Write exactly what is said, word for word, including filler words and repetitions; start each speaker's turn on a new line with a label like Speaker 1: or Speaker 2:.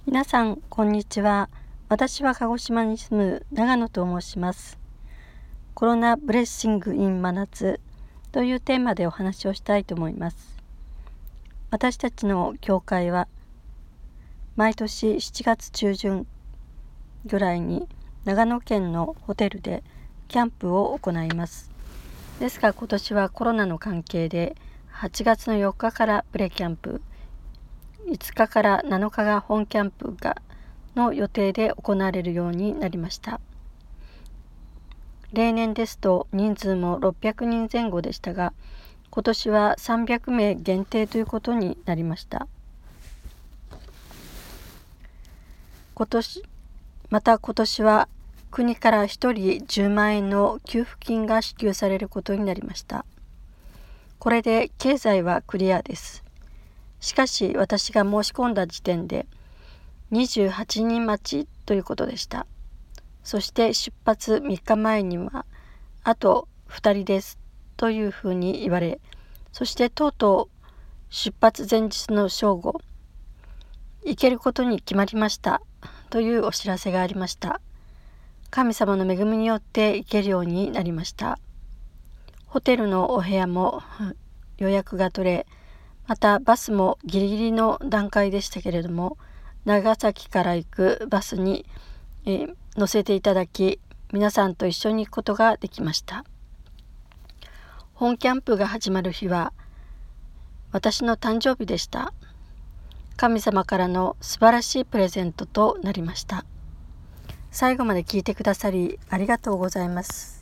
Speaker 1: 皆さんこんにちは。私は鹿児島に住む長野と申します。コロナブレッシングイン真夏というテーマでお話をしたいと思います。私たちの教会は毎年しちがつ中旬ぐらいに長野県のホテルでキャンプを行います。ですが今年はコロナの関係ではちがつのよっかからプレキャンプ、いつかからなのかが本キャンプがの予定で行われるようになりました。例年ですと人数もろっぴゃくにんぜん後でしたが、今年はさんびゃくめい限定ということになりました。今年また今年は国からひとりじゅうまんえんの給付金が支給されることになりました。これで経済はクリアです。しかし私が申し込んだ時点でにじゅうはちにん待ちということでした。そして出発みっかまえにはあとふたりですというふうに言われ、そしてとうとう出発前日の正午、行けることに決まりましたというお知らせがありました。神様の恵みによって行けるようになりました。ホテルのお部屋も予約が取れ、またバスもギリギリの段階でしたけれども、長崎から行くバスに、えー、乗せていただき、皆さんと一緒に行くことができました。本キャンプが始まる日は私の誕生日でした。神様からの素晴らしいプレゼントとなりました。最後まで聞いてくださりありがとうございます。